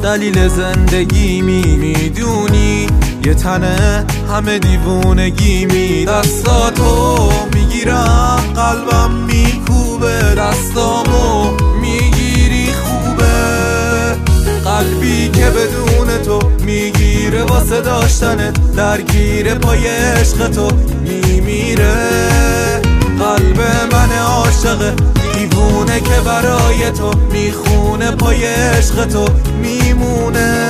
قلیل زندگی میدونی یه تنه همه دیوونگی دستاتو میگیرم قلبم میکوبه دستامو میگیری خوبه قلبی که بدون تو میگیره واسه داشتنت درگیر پای عشق تو میمیره قلب من عاشق دیوونه که برای تو میخونه پای عشق تو میمونه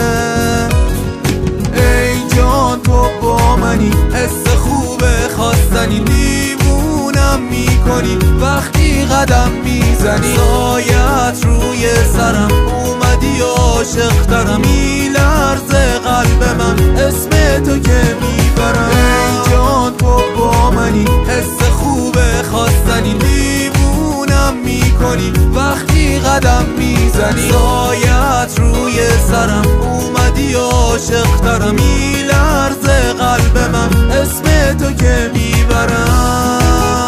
ای جان تو با منی حس خوبه خواستنی دیوونم میکنی وقتی قدم میزنی سایت روی سرم اومدی عاشق ترم میلرزه قلب من اسم تو که میبرم ای جان تو با منی حس خوبه خواستنی دیوونم میکنی وقتی قدم میزنی سایت روی سرم اومدی عاشق ترم میلرزه قلب من اسم تو که میبرم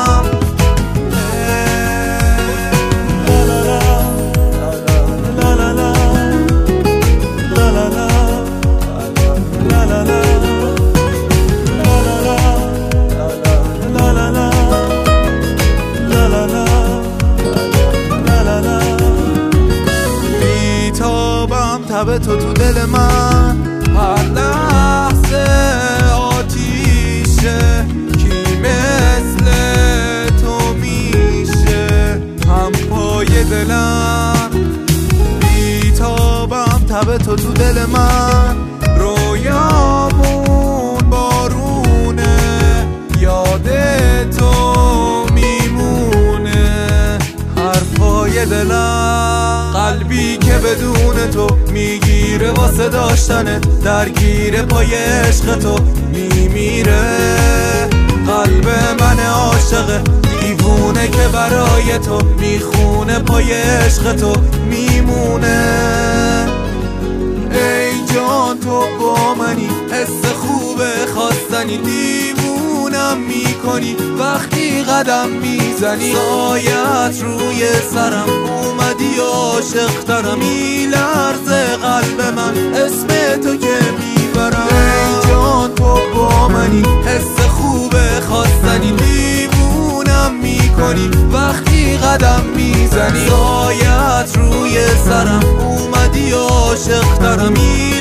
تب تو دل من هر لحظه آتیشه کی مثل تو میشه هم پای دلم بیتابم تب تو دل من رویامون بارونه یاد تو میمونه حرفای دلم قلبی که بدون تو میگیره واسه داشتنت درگیر پای عشق تو میمیره قلب من عاشق دیوونه که برای تو میخونه پای عشق تو میمونه ای جان تو با منی حس خوبه خواستنی دیوونم میکنی وقتی قدم میزنی سایت روی سرم اومدی عاشق ترم میلرزه قلب من اسم تو که میبرم ای جان تو با منی حس خوبه خواستنی دیوونم میکنی وقتی قدم میزنی سایت روی سرم اومدی عاشق ترم